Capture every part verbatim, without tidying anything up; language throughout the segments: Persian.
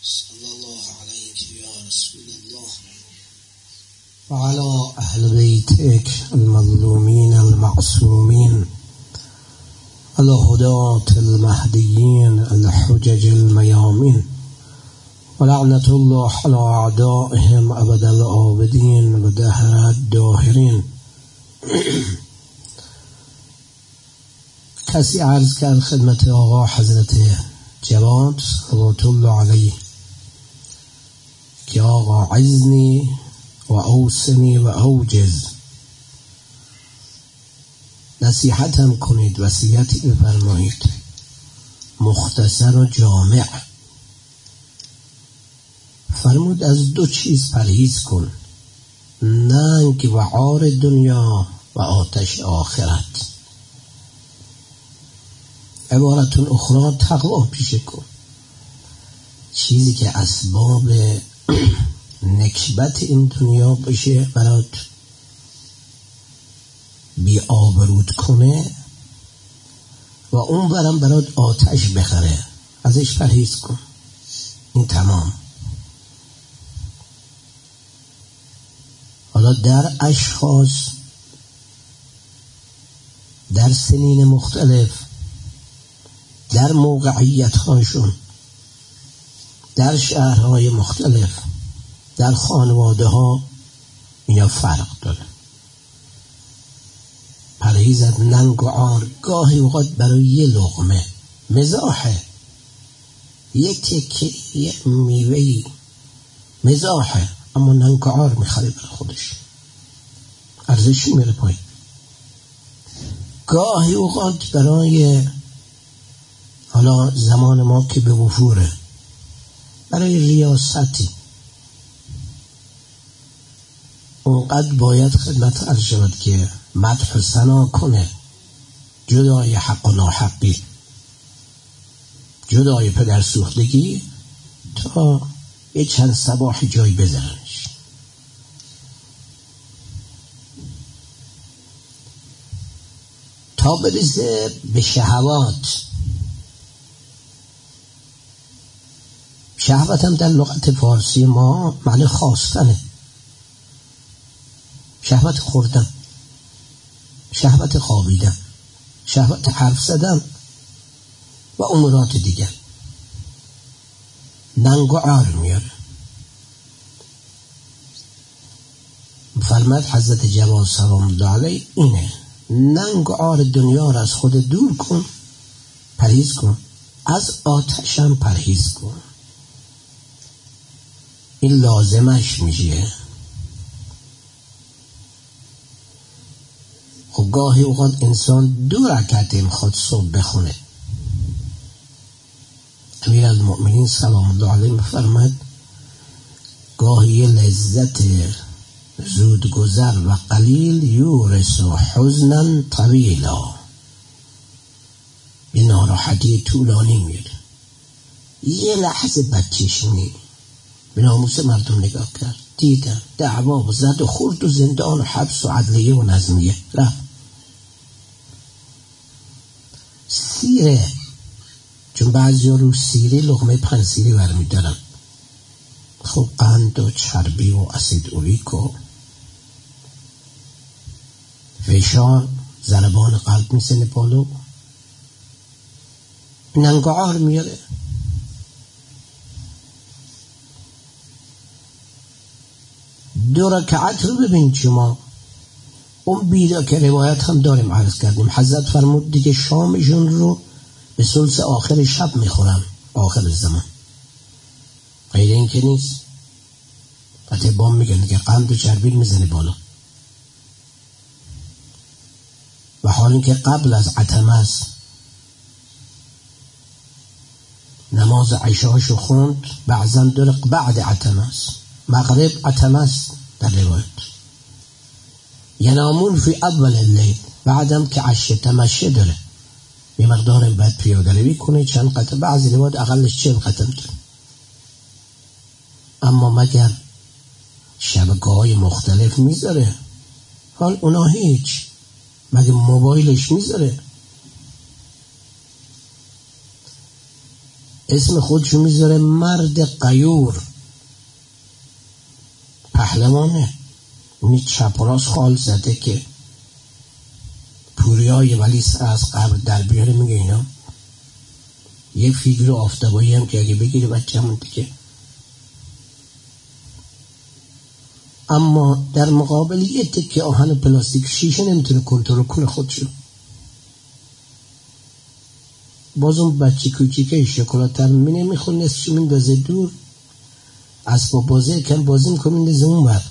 صلی الله علیک یا رسول الله وعلى أهل بيتك المظلومين المعصومين الهداة المهديين الحجج الميامين ولعنة الله على أعدائهم أبد الآبدين ودهر الداهرين. کسی عرض کرد خدمت آقا حضرت جواد صلوات الله علیه که آقا عزنی و اوصنی و اوجز، نصیحتم کنید، وصیتی بفرمایید مختصر و جامع. فرمود از دو چیز پرهیز کن، ننگ و عار دنیا و آتش آخرت. عبارتون اخرى تقوا پیشه کن. چیزی که اسباب نکبت این دنیا بشه، برات بی آبرود کنه و اون برم برات آتش بخره، ازش پرهیز کن. این تمام. حالا در اشخاص، در سنین مختلف، در موقعیت هاشون، در شهرهای مختلف، در خانواده ها، اینا فرق داره. پرهیز از ننگ و عار گاهی اوقات برای یه لقمه مزاحه، یک تکه یه میوهی مزاحه، اما ننگ و عار میخواد برای خودش، ارزشی میره پایین. گاهی اوقات برای، حالا زمان ما که به وفوره، برای ریاستی اونقدر باید خدمت عرض شود که مدح و ثنا کنه، جدای حق و ناحقی، جدای پدر سوختگی، تا یه چند صباح جای بذارنش. تا برسه به شهوات. شهوت هم در لغت فارسی ما معنی خواستنه، شهوت خوردن، شهوت خوابیدن، شهوت حرف زدن و امورات دیگر. ننگ و عار میاره. فرمود حضرت جواد سلام الله علیه اینه، ننگ و عار دنیا را از خود دور کن، پرهیز کن، از آتشم پرهیز کن. این لازمش میشه. خب گاهی اوقات انسان دو رکعت میخواد صبح بخونه. امیر المؤمنین سلام الله علیه میفرماید گاهی لذت زود گذر و قلیل یورث و حزنا طویلا، به ناراحتی طولانی میره. یه لحظه بدچشمی به ناموس مردم نگاه کرد، دیدن دعوا و زد و خورد و زندان و حبس و عدلیه و نظمیه. رفت سیره، چون بعضی ها رو سیره لقمه پنج سیره برمی دارن. خب قند و چربی و اسید اوریک و فشار، ضربان قلب میسنه بالا، ننگ و عار میاره. دو رکعت رو ببین شما. اون بیدا که روایت هم داریم عرض کردیم، حضرت فرمود دیگه شامشون رو به ثلث آخر شب میخورن، آخر زمان. غیر این که نیست. حتی بام میگن دیگه قند و چربی میزنه بالا، و حالی که قبل از عتمه است. نماز عشاشو خوند، بعضا درق بعد عتمه است، مغرب عتمه است در روایت. ینامون فی اول اللیل، بعدم که عشی تمشه داره، یه مقدار باید پیاده روی کنه، چند قطعه، بعضی روایت اقلش چند قطعه داره. اما مگر شبکه های مختلف میذاره؟ حال اونا هیچ، مگر موبایلش میذاره؟ اسم خودشو میذاره مرد غیور، پهلوانه. اونی چپ و راست خال زده که پوریای ولی از قبر در بیاره. میگه اینا یه فیگر آفتابایی هم که اگه بگیره بچه همون دیگه. اما در مقابل یه تکه آهن پلاستیک شیشه نمیتونه کنترل کنه خودشو. باز اون بچه کوچیکه شکلات رو مینه میخونه، نصفشو میندازه دور، اسباب بازی کم بازی میکنه میندازه اون بر.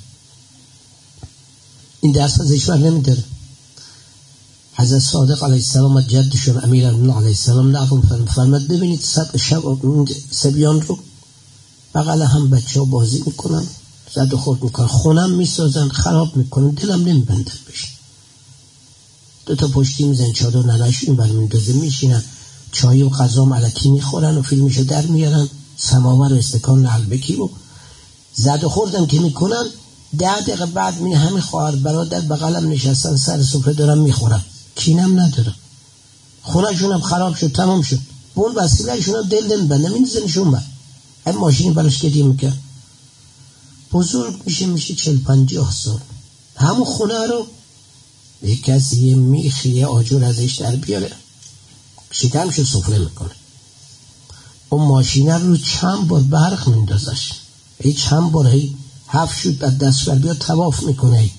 این درس ازش بر نمیداره. حضرت صادق علیه السلام و جدشون امیرالمومنین علیه السلام نقل فرمود ببینید سب شب سبیان رو بغل هم بچه ها بازی میکنن، زد و خورد میکنن، خونم میسازن، خراب میکنن، دلم نمیبندن بشه. دو تا پشتی میزن چادر ننشون بر میندازه، میشینن چای و غذا ملکی میخورن و فیلمشو در میارن، سماور و استکان نعلبکی و زد و خوردم که میکنن. ده دقیقه بعد می همین خواهر برادر بغلم نشستن سر سفره دارم میخورم، کینم ندارم، خونه شونم خراب شد تمام شد، به اون وسیله شونم دل نمیبنده، میزنشون بر این ماشینی براش گریه میکرد. بزرگ میشه میشه چل پنجاه سال همون خونه رو یک کسی یه میخی یه آجور ازش در بیاره شکمشو سفره میکنه. اون ماشینه رو چند بار برق میندازش، ای چند بار هی هفت شد بعد دست بر بیا تواف میکنه.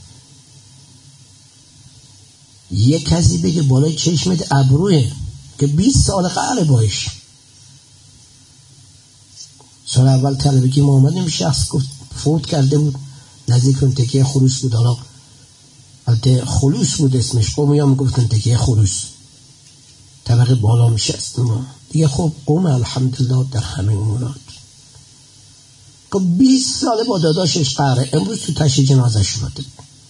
یه کسی بگه بالای چشمت ابروه که بیست سال قهر باش. سال اول طلبگی ما اومدیم شخص گفت فوت کرده بود نزدیک اون تکیه خروس بود، حالا البته خلوص بود اسمش، قومی هم گفتن تکیه خروس، طبقه بالا میشست ما دیگه. خب قوم الحمدلله در همه امورات. که بیست ساله با داداشش قهره، امروز تو تشییع جنازه شده.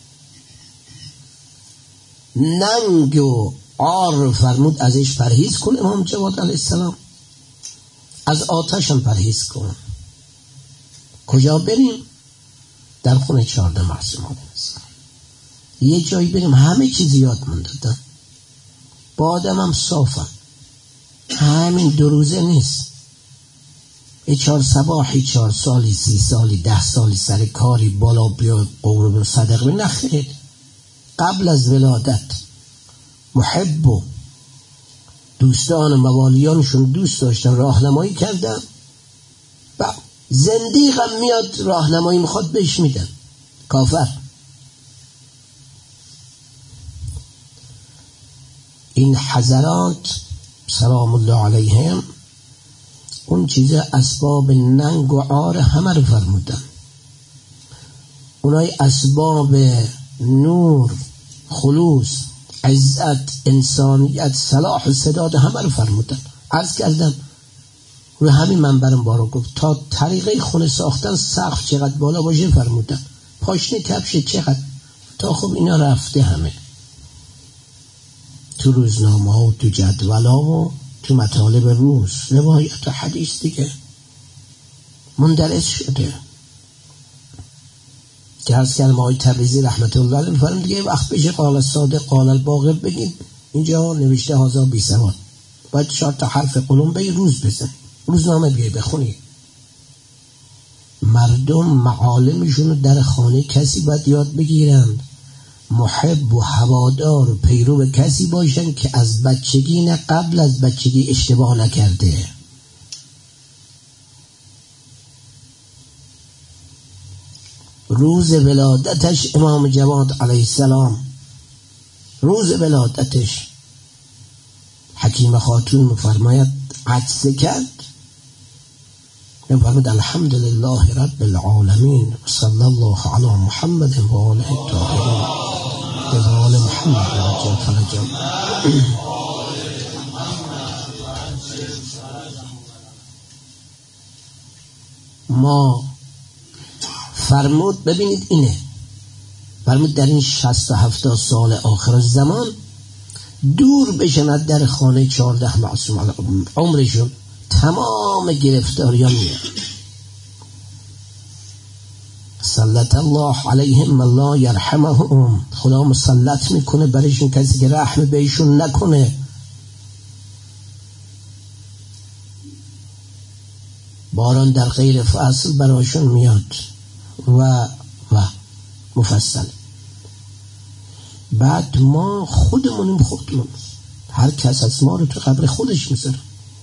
ننگ و عار فرمود ازش پرهیز کن امام جواد علیه السلام، از آتش هم پرهیز کن. کجا بریم؟ در خونه چهارده معصوم علیه السلام. یه جایی بریم همه چیز یاد من دادن، با آدم هم صافم، همین دو روزه نیست، ای چهار صباحی چهار سالی سی سالی ده سالی سر کاری بالا بیا قرب صدق به نخیر. قبل از ولادت محب و دوستان موالیانشون دوست داشتن، راهنمایی کردن، و زندیقم میاد راهنمایی میخواد بهش میدن، کافر. این حضرات سلام الله علیهم اون چیز اسباب ننگ و عار همه رو فرمودن. اونای اسباب نور، خلوص، عزت، انسانیت، صلاح و سداد همه رو فرمودن. عرض کردم روی همین منبرم بارو گفت تا طریقه خونه ساختن سقف چقدر بالا باشه فرمودن، پاشنه کفش چقدر، تا خب اینا رفته همه تو روزنامه ها و تو جدولا و تو مطالب روز، روایت و حدیث دیگه مندرس شده. که از کلمه های تبریزی رحمت الله علیه فرم دیگه وقت بشه قال الصادق قال الباقر بگید، اینجا نوشته هازا بی سواد، باید چهار تا حرف قلم به روز بزن، روزنامه بیای بخونی. مردم معالمشون در خانه کسی باید یاد بگیرن، محب و هوادار و پیرو کسی باشن که از بچگی نه قبل از بچگی اشتباه نکرده. روز ولادتش امام جواد علیه السلام، روز ولادتش حکیم خاتون مفرماید عطسه کرد، مفرماید الحمدلله رب العالمین صلی الله علی محمد و آله الطاهرین و آل محمد رجل فرجل. ما فرمود ببینید اینه، فرمود در این شصت و هفتاد سال آخر زمان دور بشند در خانه چهارده معصوم عمرشون تمام گرفتاریان میاد. سلط الله علیهم الله یرحمهم، خدا مسلط میکنه برایشون کسی که رحم بهشون نکنه. باران در غیر فصل براشون میاد و و مفصل. بعد ما خودمونیم خودمون، هر کس از ما رو تو قبر خودش میذاره.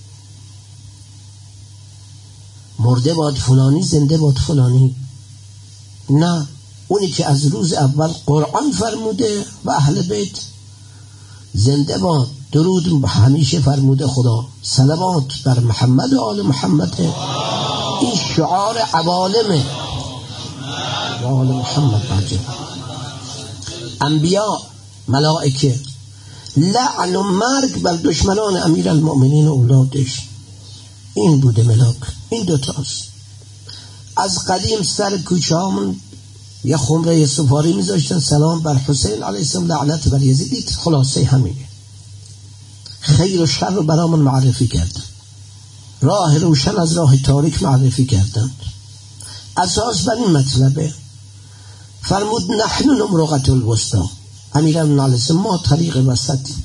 مرده باد فلانی، زنده باد فلانی. نه، اونی که از روز اول قرآن فرموده و اهل بیت زنده باد، درود همیشه فرموده خدا، صلوات بر محمد و آل محمد. این شعار عوالمه، آل محمد بجه. انبیاء، ملائکه، لعن و مرگ بر دشمنان امیر المؤمنین و اولادش. این بوده ملاک، این دوتاست. از قدیم سر کوچه همون یه خمره سفاری میذاشتن، سلام بر حسین علیه السلام، لعنت بر یزید. خلاصه همینه. خیر و شر رو برامون معرفی کردن، راه روشن از راه تاریک معرفی کردن. اساس بر این مطلبه. فرمود نحن نمرقة الوسطی، امیرالمومنین علیه السلام ما طریق وسطیم.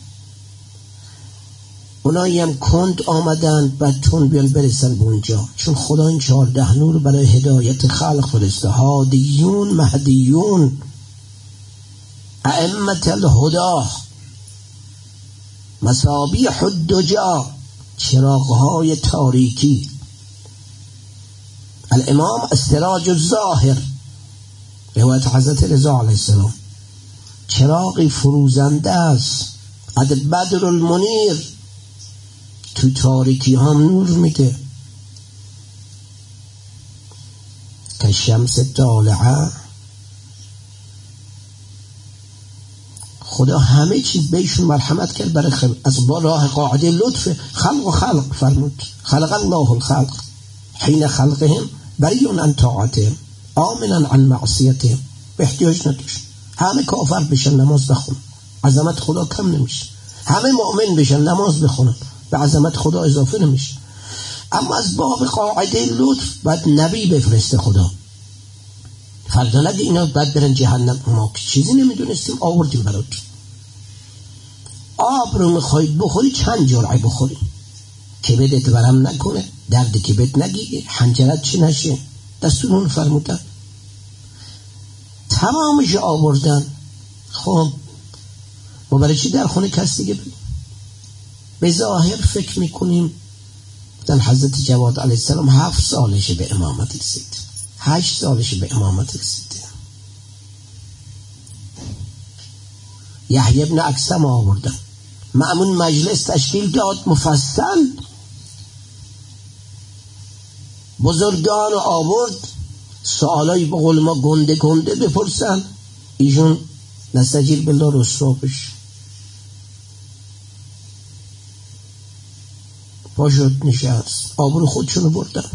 اونایی هم کند آمدن بدتون بیان برسن به اونجا، چون خدا این چهارده نور برای هدایت خلق فرسته. هادیون، مهدیون، ائمة الهدی، مصابیح الدجا، چراغهای تاریکی. الامام السراج الظاهر، روایت حضرت رضا علیه السلام، چراغی فروزنده است، از بدر المنیر، تو تاریکی هم نور میده. که شمس طالعه. خدا همه چیز بهشون مرحمت کرد برای خلق. از با راه قاعده لطف خلق و خلق فرمود. خلق الله الخلق حین خلقهم بری عن طاعتهم آمنا عن معصیتهم. به احتیاج نداشت همه کافر بشن نماز بخونن، عظمت خدا کم نمیشه. همه مؤمن بشن نماز بخونن، به عظمت خدا اضافه نمیشه. اما از باب قاعده لطف بعد نبی بفرسته خدا. فردا نگه اینا بعد برن جهنم، ما که چیزی نمیدونستیم آوردیم برات. آب رو میخواید بخوری چند جرعه بخوری، کبدت ورم نکنه، درد کبد نگیره، حنجرت چی نشه. دستورون فرمودن، تمامش آوردن. خب ما برای چی در خونه کس دیگه بریم؟ به ظاهر فکر میکنیم در حضرت جواد علیه السلام هفت سالشه به امامت رسید، هشت سالشه به امامت رسیده. یحیی ابن اکثم آوردن، مأمون مجلس تشکیل داد مفصل، بزرگان رو آورد، سوالای به قول ما گنده گنده بپرسن، ایشون نستجیل بالله رسوا بشه. پاشد نشست، آبرو خودشونو بردن.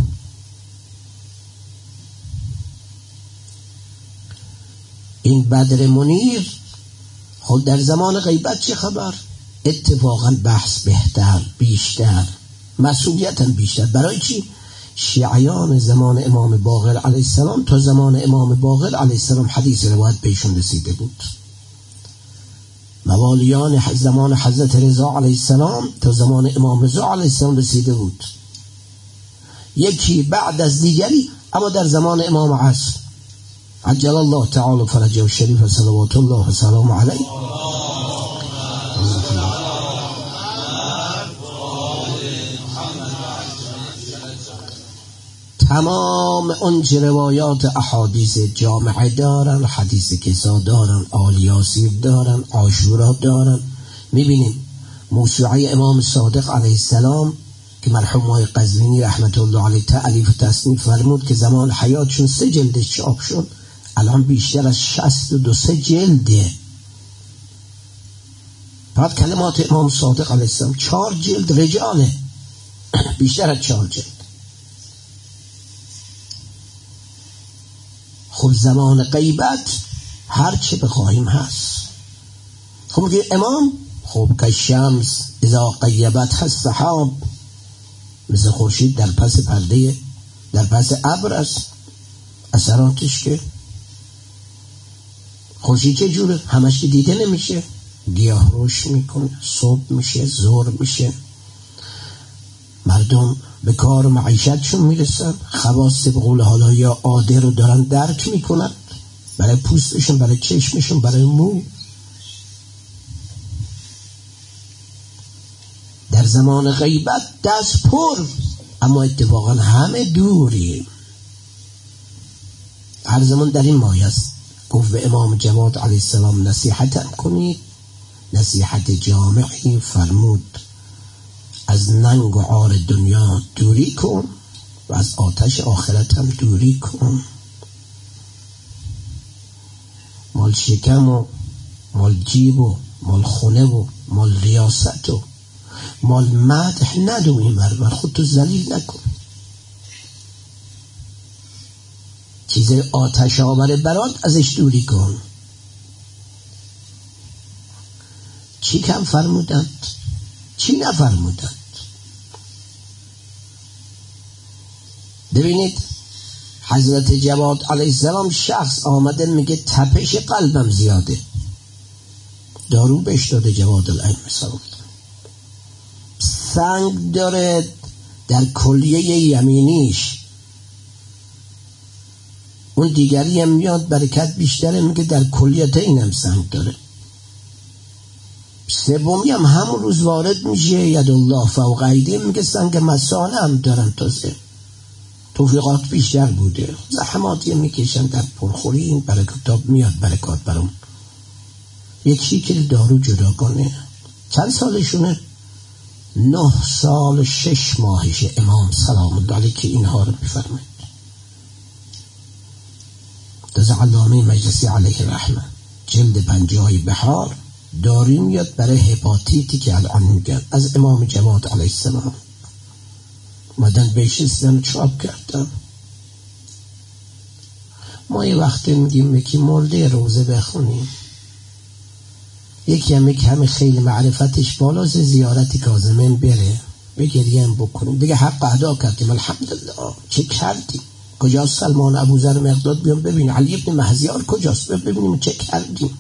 این بدر منیر خود در زمان غیبت چه خبر؟ اتفاقا بحث بهتر، بیشتر، مسئولیتا بیشتر. برای چی؟ شیعیان زمان امام باقر علیه السلام تا زمان امام باقر علیه السلام حدیث روایت بهشون رسیده بود. موالیان زمان حضرت رضا علیه السلام تا زمان امام رضا علیه السلام رسیده بود، یکی بعد از دیگری، اما در زمان امام عصر عجل الله تعالی فرجه الشریف صلوات الله و سلام علیه. تمام اون روایات احادیث جامعه دارن، حدیث کسا دارن، آل یاسیر دارن، عاشورا دارن. میبینیم موسوعه امام صادق علیه السلام که مرحوم های قزوینی رحمت الله علیه تألیف و تصنیف فرمود که زمان حیاتشون سه جلدش چاپ شد، الان بیشتر از شصت و دو سه جلده. بعد کلمات امام صادق علیه السلام چهار جلد رجاله، بیشتر از چهار جلد. خب زمان غیبت هر چه بخواهیم هست. خب میگه امام خب که شمس اذا غیبت هست سحاب، مثل خورشید در پس پرده، در پس ابر است اثراتش. که خورشید چه جوره؟ همش که دیده نمیشه، گیاه روش میکنه، صبح میشه، ظهر میشه، مردم به کار و معیشتشون میرسن، خواص به قول حالا یا عاده رو دارن درک میکنن، برای پوستشون، برای چشمشون، برای مو. در زمان غیبت دست پر، اما اتفاقا همه دوریم. هر زمان در این مایه است. گفت به امام جواد علیه السلام نصیحتم کنید. نصیحت جامعی فرمود از ننگ و عار دنیا دوری کن و از آتش آخرت هم دوری کن. مال شکم و مال جیب و مال خونه و مال ریاست و مال مدح ندو، این بربر خودتو ذلیل نکن. چیز آتش آور برات ازش دوری کن. چی کم فرمودند؟ چی نفرمودند؟ ببینید حضرت جواد علیه السلام شخص آمده میگه تپش قلبم زیاده، دارو بهش داده جواد علیه السلام. سنگ داره در کلیه یمینیش، اون دیگری هم میاد برکت بیشتره، میگه در کلیت اینم سنگ داره. سومی هم همون روز وارد میشه ید الله فوق ایدیهم، میگه سنگ مسانه هم دارن، تازه توفیقات بیشتر بوده، زحماتی میکشن در پرخوری، این برکات میاد برکات برام. یک شیکل دارو جدا کنه. چند سالشونه؟ نه سال شش ماهشه امام سلام الله علیه که اینها رو میفرماید. تازه علامه مجلسی علیه رحمه جلد پنجاه بهار داری میاد برای هپاتیتی که الان میگن، از امام جواد علیه السلام مدن بشستن و چاپ کردن. ما یه وقتی میگیم یکی مرده روزه بخونیم، یکی هم همه خیلی معرفتش بالاست، زیارتی کاظمین بره بگریم بکنیم، دیگه حق ادا کردیم الحمدلله. چه کردیم؟ کجاست سلمان ابوذر مقداد؟ بیام ببین علی ابن مهزیار کجاست ببینیم چه کردیم.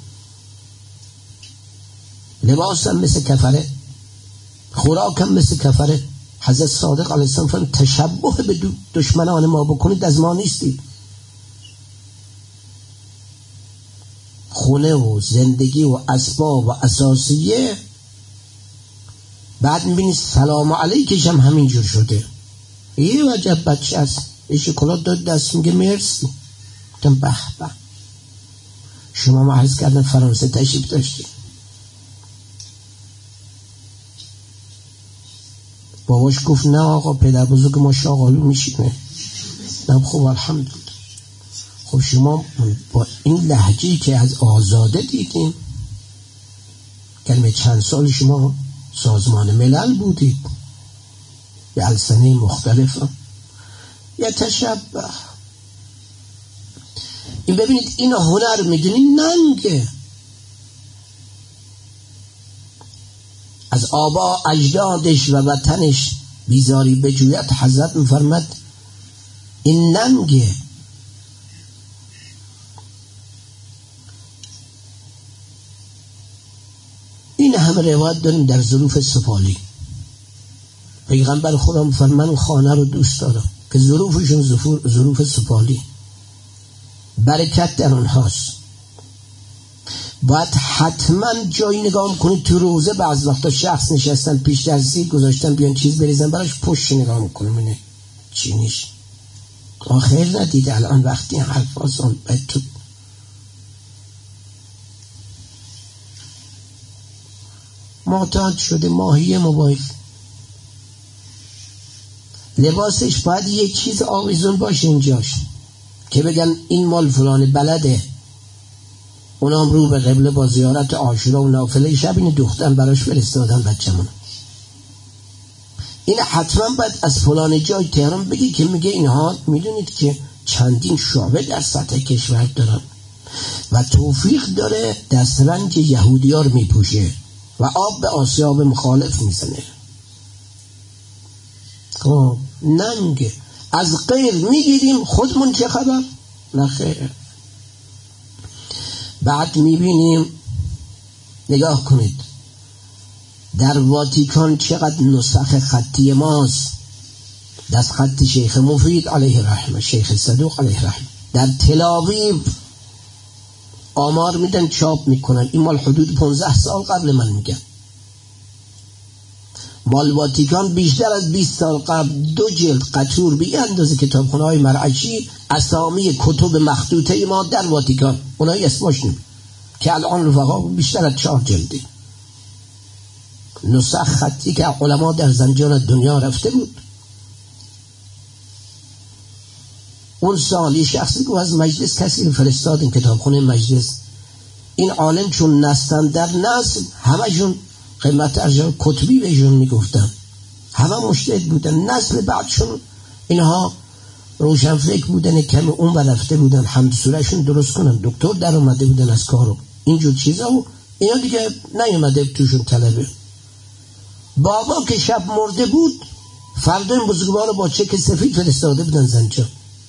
لباس هم مثل کفره، خوراک هم مثل کفره. حضرت صادق علیه السلام فرمود تشبه به دشمنان ما بکنید از ما نیستید. خونه و زندگی و اسباب و اساسیه، بعد میبینید سلام علیکش هم همینجور شده. یه وجب بچه است، یه شکلات داد دست میگه مرسی. گفتم به به، شما ما عرض کردن فرانسه تشریف داشتید، باباش گفت نه آقا پدر بزرگ ما شاغالو میشینه. نه خب الحمدلله. خب شما با این لهجه‌ای که از آزاده دیدیم، کلمه چند سال شما سازمان ملل بودید به السنه مختلفه یا تشبه. این ببینید این هنر میدونید ننگه، از آبا اجدادش و وطنش بیزاری بجوید. حضرت میفرمد این ننگه. این همه روایت داریم در ظروف سفالی. پیغمبر خدا میفرمان خانه رو دوست دارم که ظروفشون ظروف سفالی، برکت در اونهاست. باید حتما جایی نگاه کنید تو روزه، بعض وقتا شخص نشستن پیش دستی گذاشتن بیان چیز بریزن براش، پشت نگاه میکنه منه چی نیش آخر ندیده. الان وقتی حرف آزان باید تو معتاد شده ماهی موبایل، لباسش باید یه چیز آویزون باشه اینجاش که بگن این مال فلان بلده، اونام رو به قبله با زیارت عاشورا و نافله شب این دختر براش فرستادن بچه‌مون. این حتما باید از فلان جای تهران بگی که میگه اینها میدونید که چندین شعبه در سطح کشور دارن و توفیق داره دسترنج یهودی ها رو میپوشه و آب به آسیاب مخالف میزنه. خب ننگه، از غیر میگیریم، خودمون چه خبر؟ نخیر. بعد میبینیم نگاه کنید در واتیکان چقدر نسخ خطی ماست دست خط شیخ مفید علیه رحمه، شیخ صدوق علیه رحمه. در تلاویو آمار میدن چاپ میکنن، این مال حدود پانزده سال قبل من میگن. مال واتیکان بیشتر از بیست سال قبل دو جلد قطور بی اندازه کتابخانه های مرعشی اسامی کتب مخطوطه ما در واتیکان، اونایی اسمش نمی که الان رفقا بیشتر از چهار جلدی نسخ خطی که علما در زنجان دنیا رفته بود. اون سال یه شخصی که از مجلس کسی فرستاد این کتابخانه مجلس، این عالم چون نستن در نسل همشون قیمت ارجان کتبی بهشون میگفتن، همه مجتهد بودن. نسل بعدشون اینها روشن فکر بودن، کمی اون برفته بودن، حمد سورهشون درست کنن، دکتر در اومده بودن از کارو اینجور چیزا و اینا دیگه نیومده توشون طلبه. بابا که شب مرده بود فردا این بزرگوار با چک سفید فرستاده بودن زنجان.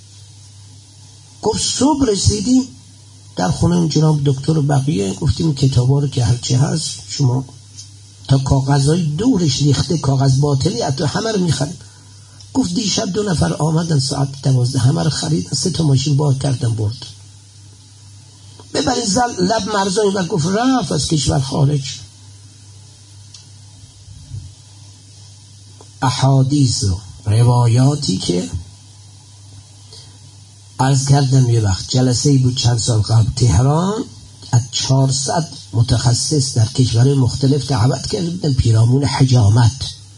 گفت صبح رسیدیم در خونه جناب دکتر و بقیه، گفتیم کتابا رو که هرچی هست شما تا کاغذهای دورش ریخته، کاغذ باطلی حتی همه رو میخریم. گفت دیشب دو نفر آمدن ساعت دوازده همه رو خریدن، سه تا ماشین بار کردن برد. ببرید زل لب مرزانی و گفت رفت از کشور خارج. احادیث و روایاتی که عرض کردم یه وقت جلسه بود چند سال قبل تهران، از چهارصد متخصص در کشورهای مختلف دعوت کرده بودن پیرامون حجامت.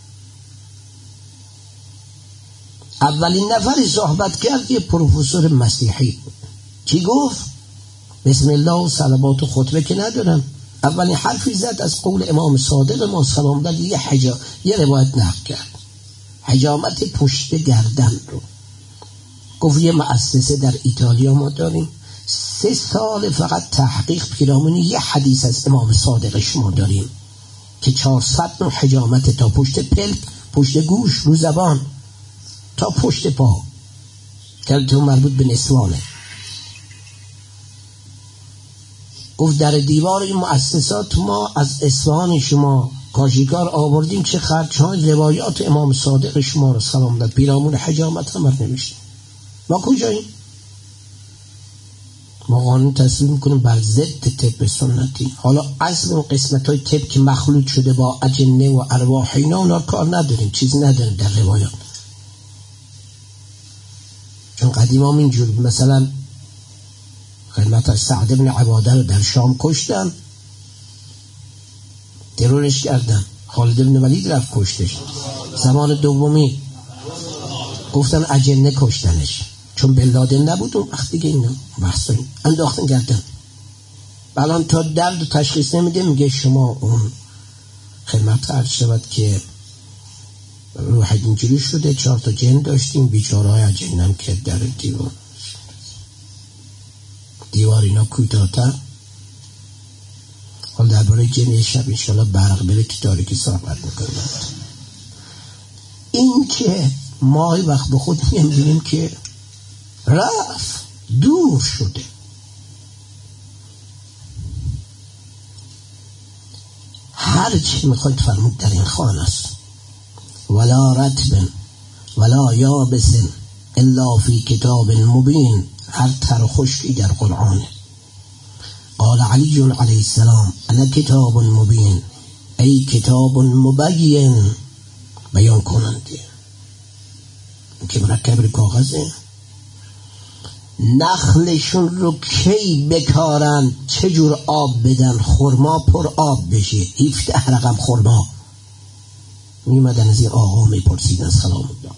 اولین نفری صحبت کرد یه پروفسور مسیحی. چی گفت؟ بسم الله و صلوات و خطبه که ندارم، اولین حرفی زد از قول امام صادق ما سلام داد، یه حجا یه روایت نقل کرد، حجامت پشت گردن رو. گفت یه مؤسسه در ایتالیا ما داریم، سه سال فقط تحقیق پیرامون یه حدیث از امام صادق شما داریم که چهارصد نوع حجامت، تا پشت پلک، پشت گوش، رو زبان تا پشت پا، که تو مربوط به نسوانه. گفت در دیوار این مؤسسات ما از اصفهان شما کاشیکار آوردیم چه خرچهای روایات امام صادق شما رو سلام داد پیرامون حجامت هم نوشتیم. ما کجاییم؟ ما قانون تصویب میکنیم بر ضد طب سنتی. حالا اصل اون قسمت های طب که مخلوط شده با اجنه و ارواح اینا، اونا کار نداریم، چیزی نداریم در روایات. چون قدیم هم اینجور مثلا خدمت از سعد بن عباده رو در شام کشتن، ترورش کردن، خالد بن ولید رفت کشتش. زمان دومی گفتن اجنه کشتنش، چون بلادن نبود اون وقت دیگه اینا بحثایی انداختن گردن. الان تا درد تشخیص نمیده، میگه شما اون خدمت عرض شود که روح اینجوری شده، چهار تا جن داشتیم، بیچاره های اجنم که در دیوار دیوار اینا کوتاه‌تر. حال درباره جن شب انشالله برق بره که تاریکی صحبت میکنم. این که ما وقت به خود میبینیم که رفت دور شده. هر چی میخواید فرمود در این خانه است. ولا رطب ولا یابس الا فی کتاب مبین، هر تر خشکی در قرآن. قال علی علیه السلام انا کتاب مبین، ای کتاب مبین، بیان کننده که مرکب کاغذه. نخلشون رو کی بکارن، چجور آب بدن خرما پر آب بشه، هفته رقم خرما. میمدن از این آقا میپرسیدن سلام الله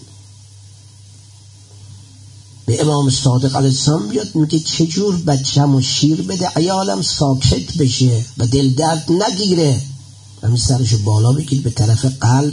به امام صادق علیه السلام، بیاد میگه چجور بچه‌مو شیر بده عیالم ساکت بشه و دل درد نگیره. همین سرشو بالا بگیر به طرف قلب،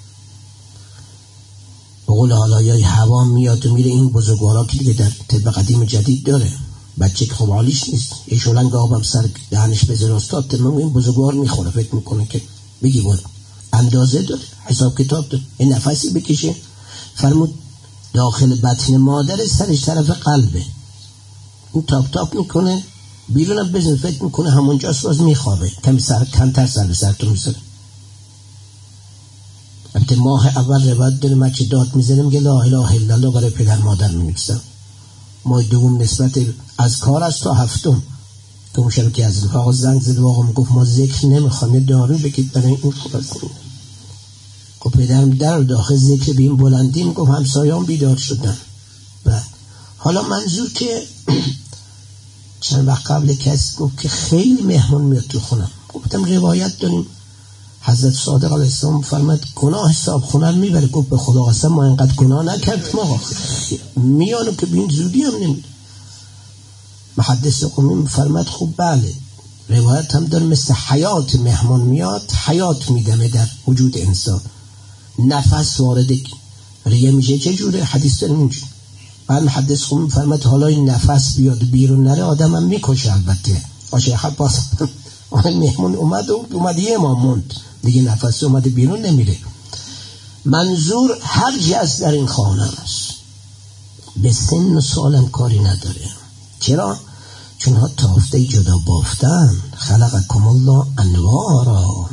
به قول حالایای هوا میاد و میره. این بزرگوارا که دیگه در طب قدیم جدید داره، بچه که خب حالیش نیست، یه شلنگ آبم سر دهنش بزن استاد تمام، این بزرگوار میخوره، فکر میکنه که بگی بود اندازه داره، حساب کتاب داره، این نفسی بکشه. فرمود داخل بطن مادر سرش طرف قلبه، این تاپ تاپ میکنه، بیرونم بزن فکر میکنه همونجاست، باز میخوابه، کمی سر کمتر سر به سرتون میذاره. البته ماه اول روایت داره بچه داد میزنه میگه لا اله الا الله برای پدر مادر مینویسم. ماه دوم نسبت از کار است تا هفتم که اون شب که از آقا زنگ زد و آقا میگفت ما ذکر نمیخوام یه دارو بگید برای این خلاص. خب پدرم در داخل ذکر به این بلندی میگفت همسایه‌ام بیدار شدن. و حالا منظور که چند وقت قبل کسی گفت که خیلی مهمون میاد تو خونم، گفتم روایت داریم حضرت صادق علیه السلام فرمود گناه حساب خونه رو میبره. گفت به خدا قسم ما اینقدر گناه نکردیم آقا، میانو که بین زودی هم نمیده. محدث قمی فرمود خوب بله روایت هم داره مثل حیات مهمان میاد، حیات میدمه در وجود انسان، نفس وارد ریه میشه. چه جوره؟ حدیث داریم اینجوری. بعد محدث قمی فرمود حالا این نفس بیاد بیرون نره آدم هم میکشه. البته آشه خب باز آن مهمون اومد و اومد یه ما موند دیگه، نفس اومده بیرون نمیره. منظور هر جز در این خانه است به سن و سالم کاری نداره. چرا؟ چون ها تافته جدا بافتن. خلقکم الله انوارا.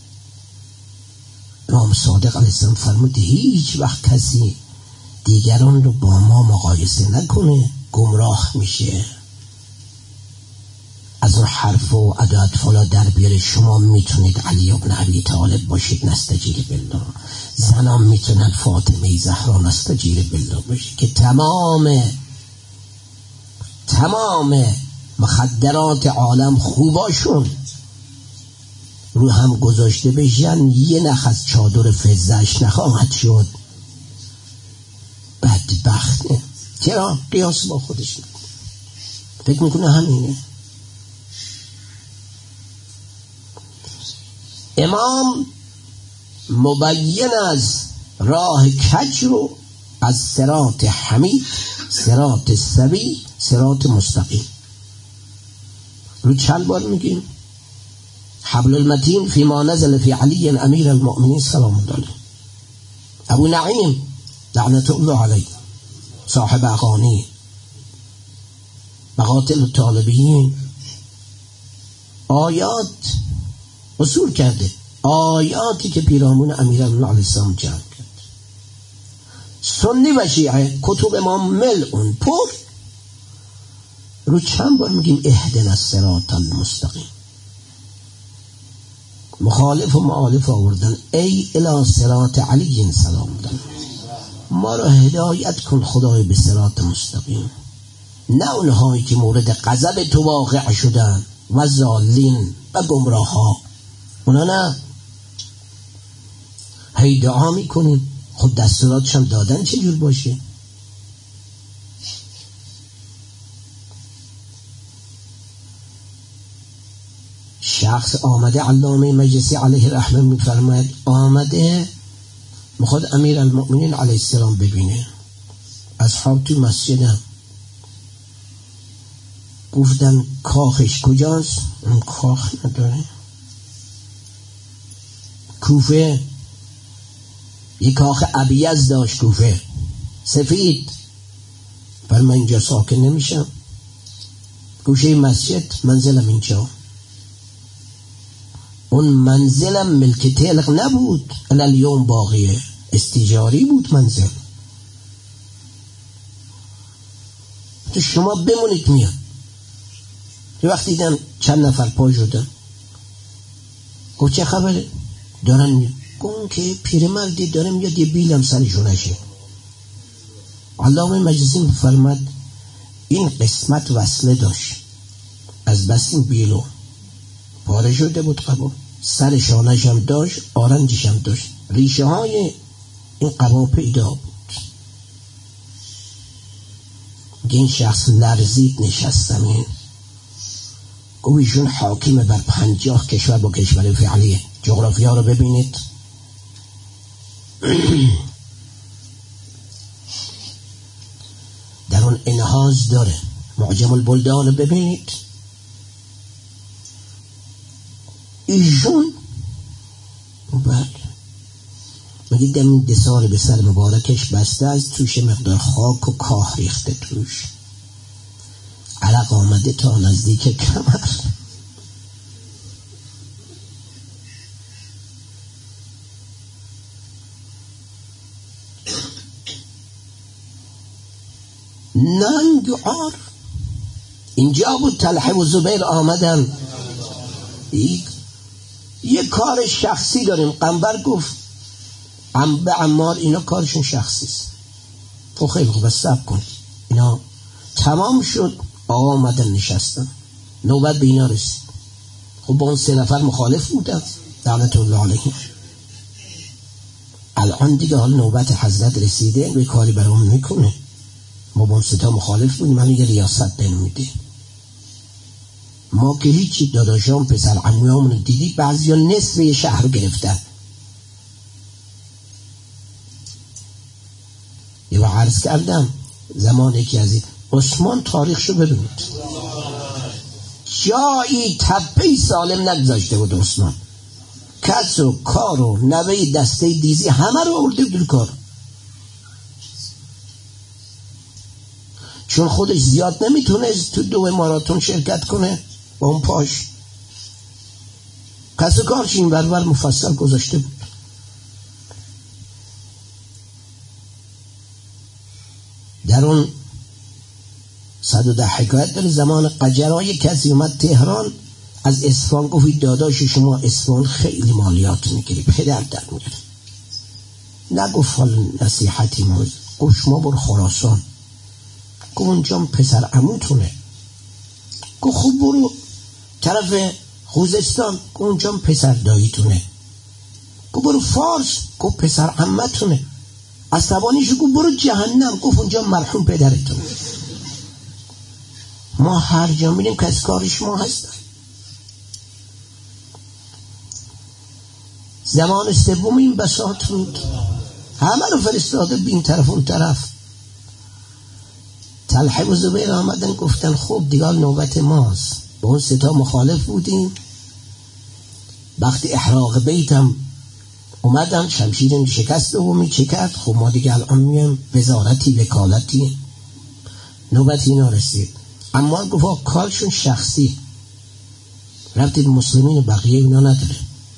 امام صادق علیه السلام فرمود هیچ وقت کسی دیگران رو با ما مقایسه نکنه گمراه میشه. از اون حرف و ادات فلا در بیاره. شما میتونید علی ابن ابی طالب باشید نستجیر بالله، زنان میتونن فاطمه زهرا نستجیر بالله باشید که تمام تمام مخدرات عالم خوباشون رو هم گذاشته بشن یه نخ از چادر فضهش نخواهد شد. بدبخته. چرا؟ قیاس با خودش فکر میکنه همینه. امام مبین از راه کج رو از صراط حمید، صراط سوی، صراط مستقیم رو چند بار میگیم؟ حبل المتین فی ما نزل فی علی امیر المؤمنین سلام الله علیه. ابو نعیم لعنت الله علیه صاحب اغانی مقاتل الطالبین آیات اصول کرده، آیاتی که پیرامون امیرالمؤمنین علیه السلام جمع کرد. سنی و شیعه کتب امام ملعون پر رو چند بار میگیم اهدنا الصراط المستقیم. مخالف و معالف آوردن ای الی صراط علی سلام الله، ما را هدایت کن خدای به صراط مستقیم، نه اونهایی که مورد غضب تو واقع شدن و ضالین و گمراه ها، اونا نه. هی دعا میکنیم خود دستوراتش هم دادن چجور باشه. شخص آمده علامه مجلسی علیه رحمه میفرماید آمده میخواد امیر المؤمنین علیه السلام ببینه. اصحاب تو مسجدم گفتن کاخش کجاست؟ اون کاخ نداره. کوفه یک کاخ ابیض داشت، کوفه سفید. پر من اینجا ساکن نمیشم، گوشه مسجد منزلم اینجا. اون منزلم ملک تلق نبود، الالیوم باقیه، استیجاری بود منزل. تو شما بمونید میاد. یه وقت دیدم چند نفر پا شدن، گفت چه خبره؟ دارن میاد. گفت که پیرمردی داره میاد یه بیلم سرشونشه. علامه مجلسی فرمد این قسمت وصله داشت، از بس این بیلو پاره شده بود قبا، سر شانش هم داشت، آرنجش هم داشت، ریشه های این قبا پیدا بود. این شخص لرزید نشستم. این گوه ایشون حاکم بر پنجاه کشور با کشور فعلیه. جغرافیا رو ببینید. در اون انحاز داره. معجم البلدان رو ببینید. ایشون بله میگه دم دسار به سر مبارکش بسته از توش مقدار خاک و کاه ریخته توش، عرق آمده تا نزدیک کمر. ننگ و عار. اینجا بود طلحه و زبیر آمدن. یه کار شخصی داریم. قنبر گفت ام به عمار اینا کارشون شخصی است. تو خیلی خوب صبر کن. اینا تمام شد. آقا آمدن نشستن. نوبت به اینا رسید. خب با اون سه نفر مخالف بودن لعنت الله علیهم. الان دیگه حال نوبت حضرت رسیده به کاری برام میکنه. ما با اون سه تا مخالف بودیم. من یه ریاست بین میده. ما که هیچی داداشام پسر عموامون دیدی بعضیا نصف یه شهر گرفتن. یه وقت عرض کردم زمانی که از این عثمان تاریخشو ببینید جایی تپهی سالم نگذاشته بود. عثمان کس و کار و نوه دسته دیزی همه رو آورده بود کار. چون خودش زیاد نمیتونست تو دو ماراتون شرکت کنه با اون پاش. کس و کارش این برور مفصل گذاشته بود. در اون صد و ده حکایت در زمان قجرهای کسی اومد تهران از اصفهان گفت داداش شما اصفهان خیلی مالیات میگیری پدر در میگیری. نگفت حال نصیحتی موز گفت شما برو خراسان. گفت اونجا پسر عموتونه. گفت خوب برو طرف خوزستان. گفت اونجا پسر داییتونه. گفت برو فارس. گفت پسر عمتونه. عصبانیشو گفت برو جهنم. گفت اونجا مرحوم پدرتونه. ما هر جا میریم که از کارش ما هستن. زمان سوم این بساط بود. همه رو فرستاده بین طرف اون طرف. طلحه و زبیر آمدن گفتن خب دیگه نوبت ماست. با اون سه تا مخالف بودیم. وقتی احراق بیتم اومدن شمشیر شکست و می چه کرد. خب ما دیگه الان میگم وزارتی وکالتی نوبت اینا رسید. اما گفت کارشون شخصی ربطی به مسلمین و بقیه اینا نداره.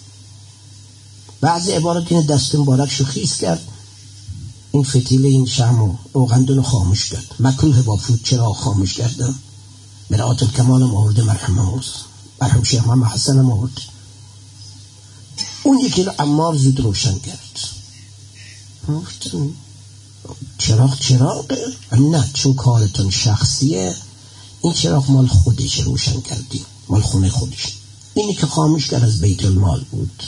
بعضی عبارت این دست مبارکشو خیس کرد. این فتیله این شمع و اوغندون رو خاموش کرد. مکروه با فود چرا خاموش کردن؟ مرآت الکمال هم آورده مرحمه موز مرحوم شیخ محمد حسن هم آورده. اون یکی رو عمار زود روشن کرد. چراغ چراغه؟ نه چون کارتون شخصیه. این چراغ مال خودش روشن کردی مال خونه خودش. اینی که خاموش کرد از بیت المال بود.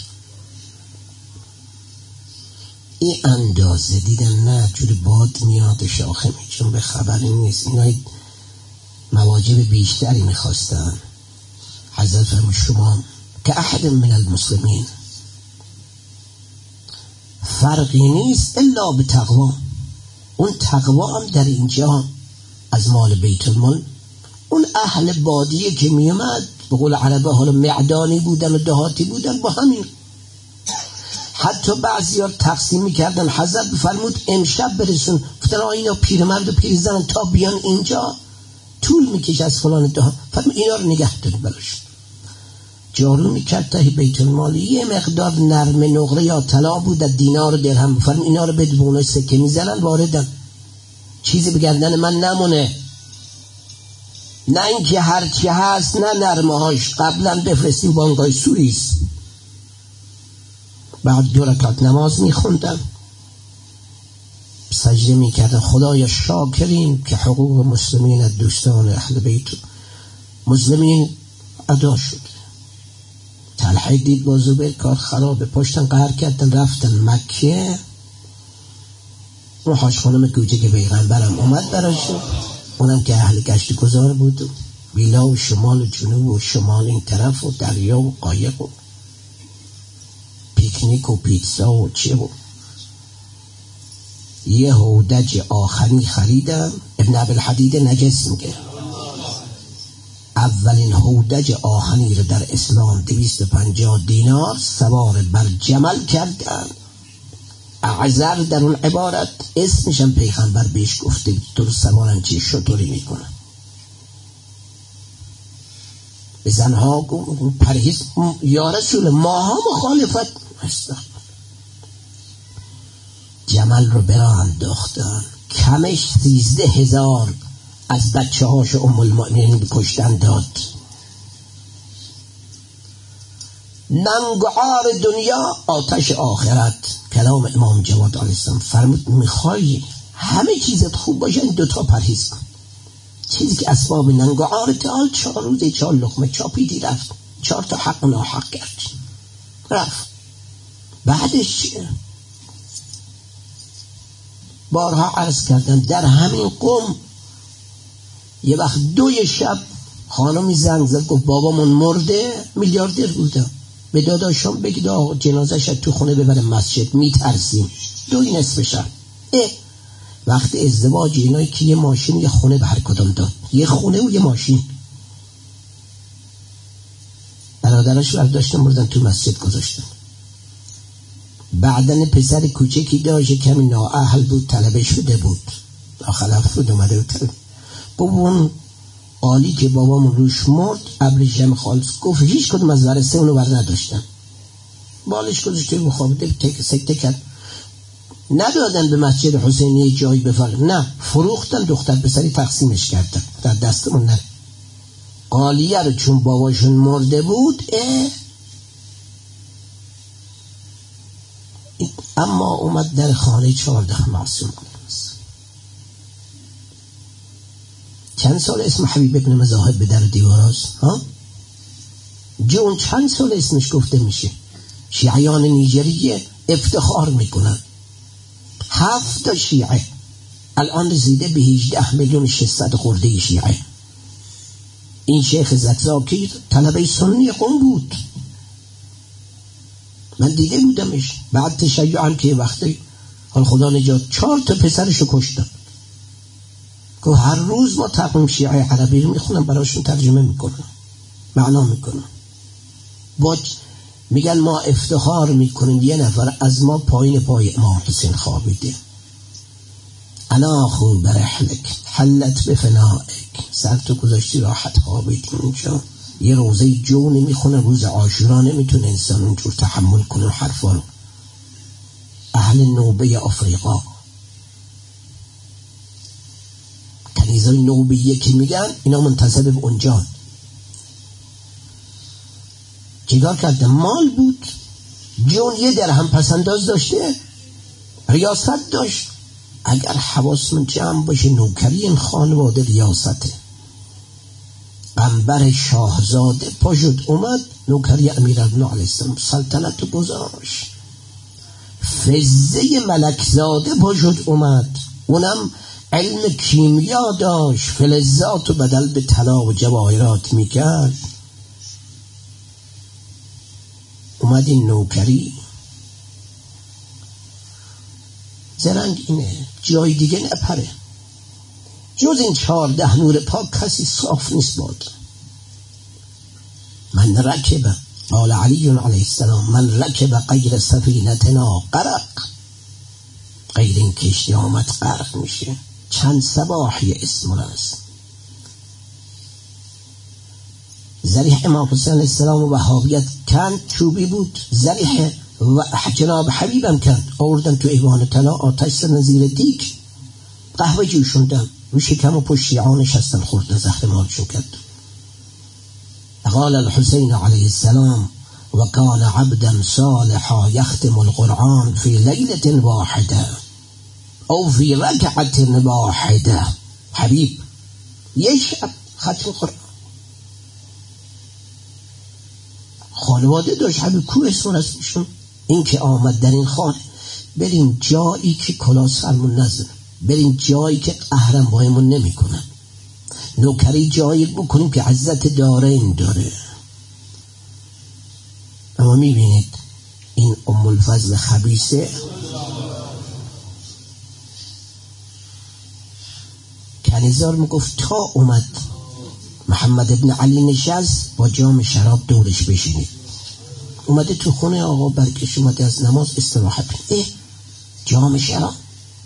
این اندازه دیدن نه جوری باد میاد شاخه می چون به خبری نیست. اینا مواجب بیشتری میخواستن. حضرت فرمود شما که احد من المسلمین فرقی نیست الا به تقوا. اون تقوا هم در اینجا از مال بیت المال. اون اهل بادیه که میومد به قول عربه حالا معدانی بودن و دهاتی بودن با همین حتی بعضی ها تقسیم میکردن. حضرت بفرمود امشب برسون فتن اینا پیرمرد و پیرزن تا بیان اینجا طول میکشه از فلان دهات. فرمود اینا رو نگه دارید بلاشون. جارو میکرد تا بیت المال یه مقدار نرم نقره یا طلا بود دینار و درهم. فرمود اینا رو بده به اونای سکه میزنن واردن چیزی به گردن من نمونه. نه اینکه هرچی هست نه نرمه هاش قبلا بفرستیم بانگای سوئیس. بعد دو رکعت نماز میخوندن سجده میکردن خدایا شاکریم که حقوق مسلمین از دوستان اهل بیت مسلمین ادا شد. طلحه دید با زبیر کار خرابه پشتن قهر کردن رفتن مکه. اون حاج خانم کوچه که پیغمبرم اومد براشون اونم که اهل گشت گذار بود ویلا و شمال و جنوب و شمال این طرف و دریا و قایق و پیکنیک و پیتزا و چه و یه هودج آخری خریدم. ابن عبدالحدید نجس میگه اولین هودج آهنی رو در اسلام دویست و پنجاه دینار سوار بر جمل کردن. اعذر در اون عبارت اسمشم پیغمبر بهش گفته تو سوارن چی شطوری میکنن. به زنها گفت پرهیز یا رسول ماها مخالفت استغفر. جمل رو برا انداختن کمش سیزده هزار از بچه هاش ام المؤمنین به کشتن داد. ننگعار دنیا آتش آخرت. کلام امام جواد علیه السلام فرمود میخوای همه چیزت خوب باشه دوتا پرهیز کن. چیزی که اسباب ننگعار تعال چهار روزه چهار لقمه چاپیدی رفت، چهار تا حق و ناحق کردی رفت. بعدش چیه؟ بارها عرض کردم در همین قم یه وقت دوی شب خانمی زنگ زد گفت بابامون مرده، میلیاردر بودم، به داداشم بگید آقا جنازه‌ش تو خونه ببره مسجد، میترسیم. دوی نصف شب. اه وقت ازدواج اینایی که یه ماشین یه خونه به هر کدام داد، یه خونه و یه ماشین. برادرش برداشتن بردن تو مسجد گذاشتن. بعدن پسر کوچکی داشت کمی نااهل بود، طلبه شده بود، آخلاف بود اومده بود طلبه. گفت اون عالی که بابامون روش مرد ابریش هم خالص. گفت هیچ کدوم از ورثه اونو بر نداشتن، بالش گذاشته و خوابیده تک سکته کرد. ندادن به مسجد حسینی جایی بفرق، نه فروختن، دختر پسری تقسیمش کردن، در دستمون نه. عالیه رو چون باباشون مرده بود اه اما اومد در خانه چهارده معصوم است. چند سال اسم حبیب ابن مذاهب به در دیواراست ها؟ جون چند سال اسمش گفته میشه. شیعیان نیجریه افتخار میکنن، هفت شیعه الان رسیده به هجده میلیون ششصد خورده شیعه. این شیخ زکزاکی طلبه سنی قم بود، من دیده بودمش. بعد تشیع هم که وقتی حال خدا نجات چهار تا پسرشو کشتن. که هر روز ما تقویم شیعه عربی رو میخونم براشون ترجمه میکنم، معنا میکنم. با میگن ما افتخار میکنیم یه نفر از ما پایین پای امام حسین خوابیده. انا خوب برحلک حلت بفنائک، سر تو گذاشتی راحت خوابیدی اونجا. یه روزه جو نمیخونه، روز عاشورا نمیتونه انسان اونجور تحمل کنه حرفا رو. اهل نوبه آفریقا، کنیزای نوبیه که میگن اینا منتسب به اونجا. چیکار کرده؟ مال بود، جون یه درهم پسنداز داشته، ریاست داشت. اگر حواسمون جمع باشه نوکری این خانواده ریاسته. قنبر شاهزاده پاشد اومد نوکری امیرالمومنین علیه السلام، سلطنت گذاشت. فزه ملکزاده پاشد اومد، اونم علم کیمیا داشت، فلزات و بدل به طلا و جواهرات میکرد. اومد این نوکری. زرنگ اینه جای دیگه نپره، جز این چهارده نور پاک کسی صاف نیست. بود من رکب، قال علی علیه السلام، من رکب غیر سفینتنا غرق، غیر این کشتی آمد غرق میشه. چند صباحی اسم است. ذریح امام حسین علیه السلام و وهابیت کند چوبی بود، ذریح و جناب حبیبم کند، آوردن تو ایوان طلا، آتش زدن زیر دیگ، قهوه جوشوندن، رو شکم و پشت شیعان نشستن، خوردن، زهر مالشون کرد. قال الحسین علیه السلام و کان عبدا صالحا یختم القرآن فی لیلة واحده او فی رکعت واحده. حبیب یک شب ختم قرآن. خانواده داشت حبیب، کو اسم رسمشون؟ این که آمد در این خانه، بریم جایی که کلا سرمون نزن، بریم جایی که قهرم بایمون نمی کنن، نوکری جایی بکنیم که عزت داره این داره. اما می بینید این ام الفضل خبیثه کنیزار میگفت تا اومد محمد ابن علی نشست با جام شراب دورش بشینید. اومده تو خونه آقا برکش، اومده از نماز استراحت، اه جام شراب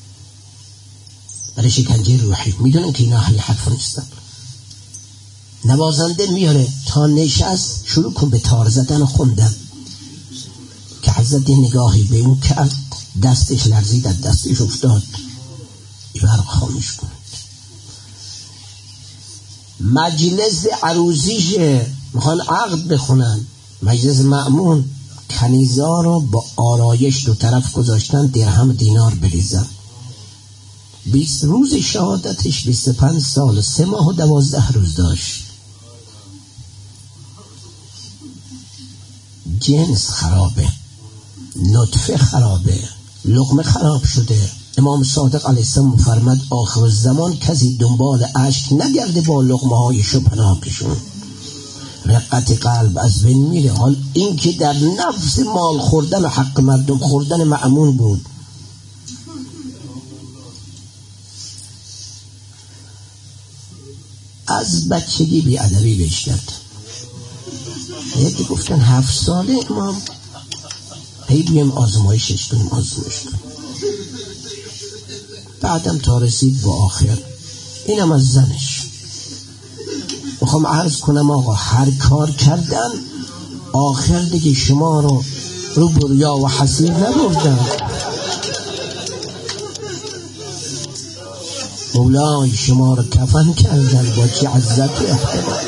برای شکنجه روحی. میدونن که اینا اهل حرف نیستن. نوازنده میاره تا نشست شروع کن به تار زدن و خوندن که حضرت نگاهی به اون کرد، دستش لرزید، از دستش افتاد. این برق خاموش کنید. مجلس عروسیشه، میخوان عقد بخونن، مجلس مأمون، کنیزا رو با آرایش دو طرف گذاشتن، درهم دینار بریزن. بیست روز شهادتش بیست و پنج سال، سه ماه و دوازده روز داشت. جنس خرابه، نطفه خرابه، لقمه خراب شده. امام صادق علیه السلام فرمود آخر الزمان کسی دنبال اشک نگرده با لقمه های شپناکشون، رقت قلب از بین میره. حال این که در نفس مال خوردن و حق مردم خوردن مأمون بود. از بچگی بی ادبی بهش کرد. یکی گفتن هفت ساله امام، هی بیم آزمایشش کنیم آزمایش کنیم. بعدم تا رسید با آخر. اینم از زنش. میخوام عرض کنم آقا هر کار کردن آخر دیگه شما رو رو بریا و حسیر نبردن. مولای شما رو کفن کردن با چه عزت و احترام.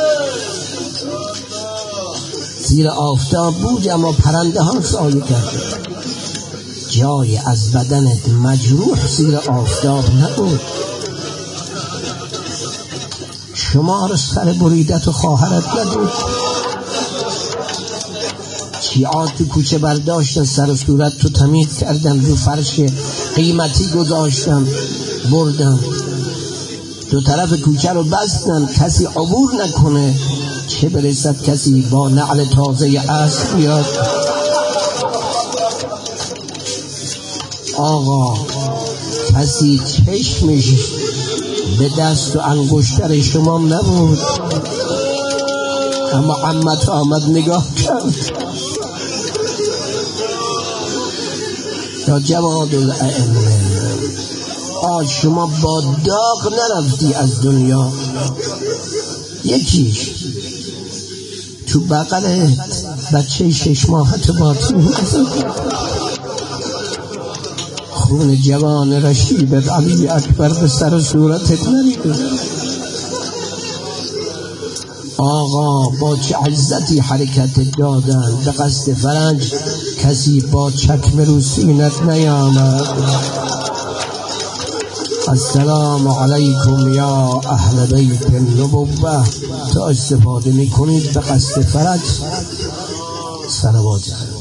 زیر آفتاب بود اما پرنده ها سایه کرده. جای از بدنت مجروح زیر آفتاب نبود. شما رو سر بریدت و خواهرت ندود. شیعات تو کوچه برداشتن، سر و صورت تو تمیز کردن، رو فرش قیمتی گذاشتن بردن، دو طرف کوچه رو بستن کسی عبور نکنه، چه برسد کسی با نعل تازه اسب بیاد. آقا کسی چشمش به دست و انگشتر شما نبود، اما عمت آمد نگاه کرد. یا جواد الائمه، آج شما با داغ نرفتی از دنیا. یکیش تو بغلت بچه شش ماهت باطی خون جوان رشید علی اکبر به سر و صورتت نریده. آقا با چه عزتی حرکت دادن به قصد فرنج، کسی با چکم رو سینت نیامد. السلام علیکم یا اهل بیت النبوه. تا استفاده میکنید به قصد فرج صلوات